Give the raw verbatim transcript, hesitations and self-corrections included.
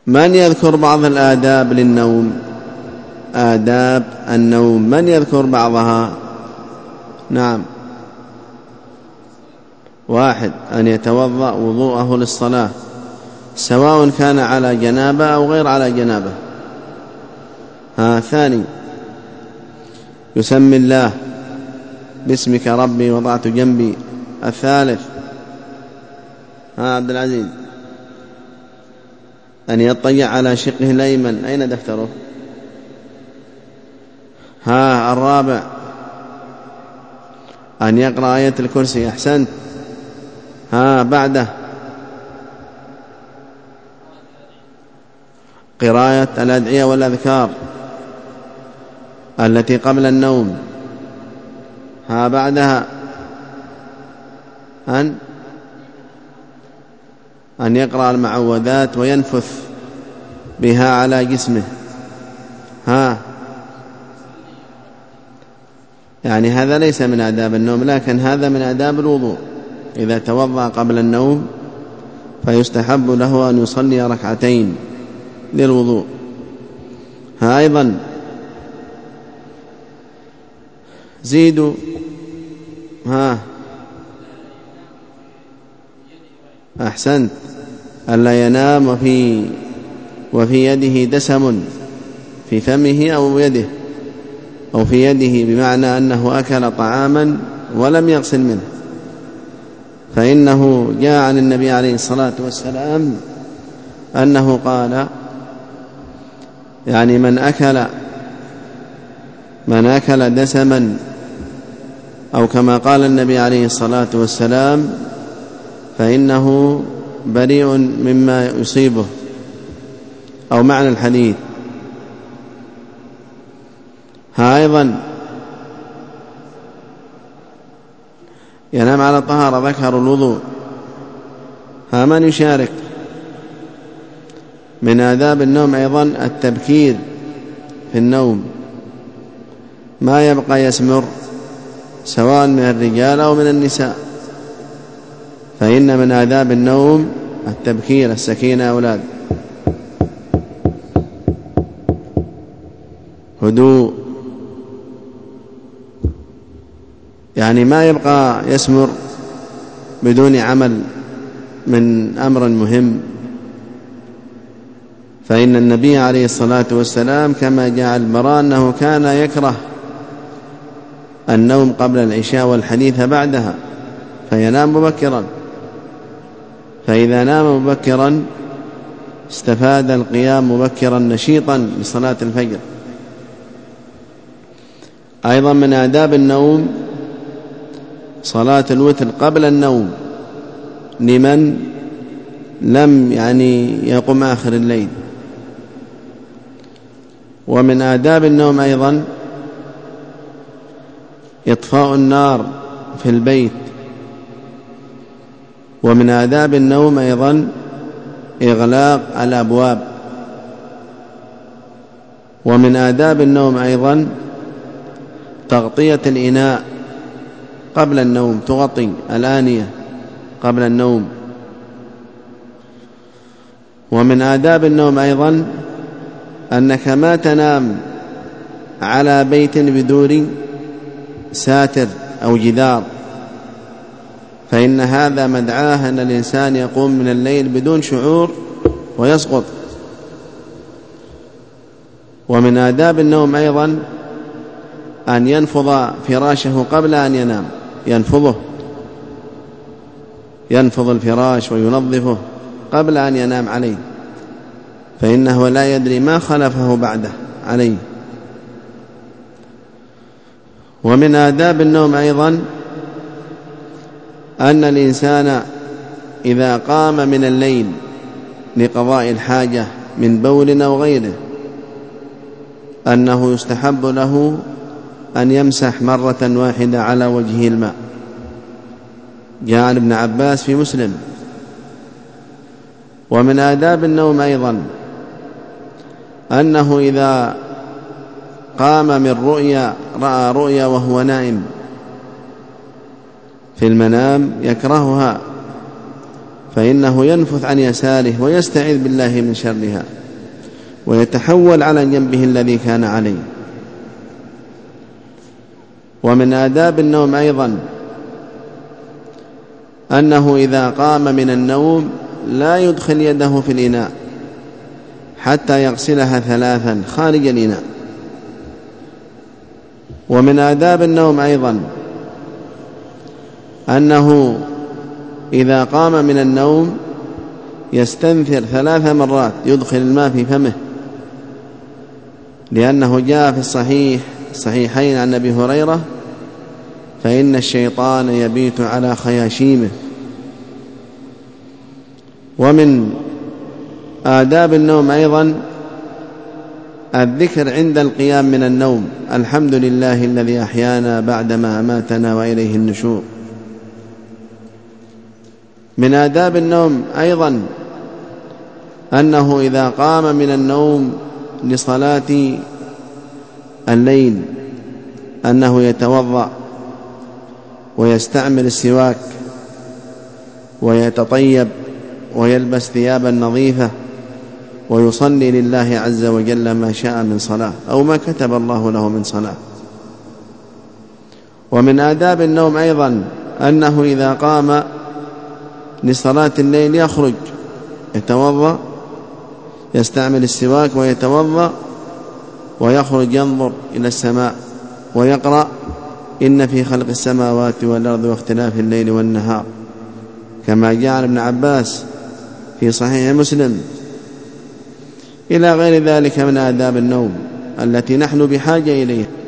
من يذكر بعض الآداب للنوم؟ آداب النوم من يذكر بعضها؟ نعم. واحد، أن يتوضأ وضوءه للصلاة سواء كان على جنابة أو غير على جنابة. ها. ثاني، يسمي الله باسمك ربي وضعت جنبي. الثالث، ها عبد العزيز، أن يطيع على شقه الأيمن. أين دفتره؟ ها. الرابع، أن يقرأ آية الكرسي. أحسنت. ها. بعده قراءة الأدعية والأذكار التي قبل النوم. ها. بعدها أن أن يقرأ المعوذات وينفث بها على جسمه. ها. يعني هذا ليس من آداب النوم، لكن هذا من آداب الوضوء. إذا توضأ قبل النوم فيستحب له أن يصلي ركعتين للوضوء. ها. أيضا زيدوا. ها. أحسنت. ألا ينام وفي وفي يده دسم، في فمه أو يده أو في يده، بمعنى أنه أكل طعاما ولم يغسل منه، فإنه جاء عن النبي عليه الصلاة والسلام أنه قال يعني من أكل من أكل دسما، أو كما قال النبي عليه الصلاة والسلام فإنه بريء مما يصيبه، أو معنى الحديث. ها. أيضا ينام على طهارة، ذكر الوضوء. ها. من يشارك؟ من آداب النوم أيضا التبكير في النوم، ما يبقى يسمر سواء من الرجال أو من النساء، فإن من آداب النوم التبكير. السكينة يا أولاد، هدوء، يعني ما يبقى يسمر بدون عمل من أمر مهم. فإن النبي عليه الصلاة والسلام كما جاء البراء أنه كان يكره النوم قبل العشاء والحديث بعدها، فينام مبكرا، فإذا نام مبكرا استفاد القيام مبكرا نشيطا لصلاة الفجر. أيضا من آداب النوم صلاة الوتر قبل النوم لمن لم يعني يقم آخر الليل. ومن آداب النوم أيضا إطفاء النار في البيت. ومن آداب النوم أيضا إغلاق الأبواب. ومن آداب النوم أيضا تغطية الإناء قبل النوم، تغطي الآنية قبل النوم. ومن آداب النوم أيضا أنك ما تنام على بيت بدون ساتر أو جدار، فإن هذا مدعاه أن الإنسان يقوم من الليل بدون شعور ويسقط. ومن آداب النوم أيضا أن ينفض فراشه قبل أن ينام، ينفضه ينفض الفراش وينظفه قبل أن ينام عليه، فإنه لا يدري ما خلفه بعده عليه. ومن آداب النوم أيضا أن الإنسان إذا قام من الليل لقضاء الحاجة من بول أو غيره أنه يستحب له أن يمسح مرة واحدة على وجهه الماء. جاء عن ابن عباس في مسلم. ومن آداب النوم أيضا أنه إذا قام من رؤيا رأى رؤيا وهو نائم في المنام يكرهها، فإنه ينفث عن يساره ويستعيذ بالله من شرها ويتحول على جنبه الذي كان عليه. ومن آداب النوم أيضا أنه إذا قام من النوم لا يدخل يده في الإناء حتى يغسلها ثلاثا خارج الإناء. ومن آداب النوم أيضا أنه إذا قام من النوم يستنثر ثلاث مرات، يدخل الماء في فمه، لأنه جاء في الصحيح الصحيحين عن أبي هريرة: فإن الشيطان يبيت على خياشيمه. ومن آداب النوم أيضا الذكر عند القيام من النوم: الحمد لله الذي أحيانا بعدما أماتنا وإليه النشور. من آداب النوم أيضا أنه إذا قام من النوم لصلاة الليل أنه يتوضأ ويستعمل السواك ويتطيب ويلبس ثيابا نظيفة ويصلي لله عز وجل ما شاء من صلاة أو ما كتب الله له من صلاة. ومن آداب النوم أيضا أنه إذا قام لصلاة الليل يخرج يتوضأ، يستعمل السواك ويتوضأ ويخرج ينظر إلى السماء ويقرأ: إن في خلق السماوات والأرض واختلاف الليل والنهار، كما جاء عن ابن عباس في صحيح مسلم، إلى غير ذلك من آداب النوم التي نحن بحاجة إليها.